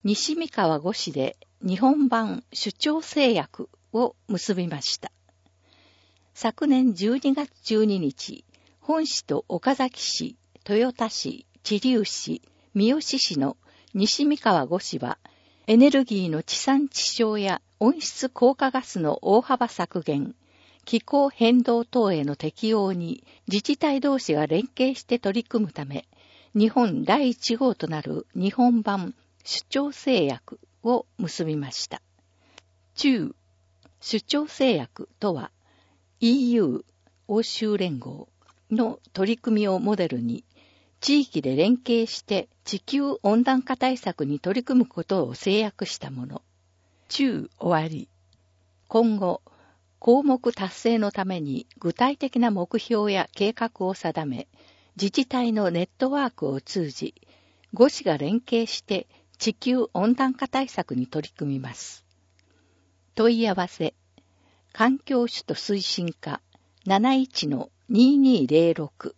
西三河五市で日本版首長誓約を結びました。昨年12月12日、本市と岡崎市、豊田市、知立市、三好市の西三河五市は、エネルギーの地産地消や温室効果ガスの大幅削減、気候変動等への適応に自治体同士が連携して取り組むため、日本第1号となる日本版首長誓約を結びました。中首長誓約とは、EU 欧州連合の取り組みをモデルに、地域で連携して地球温暖化対策に取り組むことを誓約したもの。終わり。今後、項目達成のために具体的な目標や計画を定め、自治体のネットワークを通じ、5市が連携して地球温暖化対策に取り組みます。問い合わせ。環境首都推進課 71-2206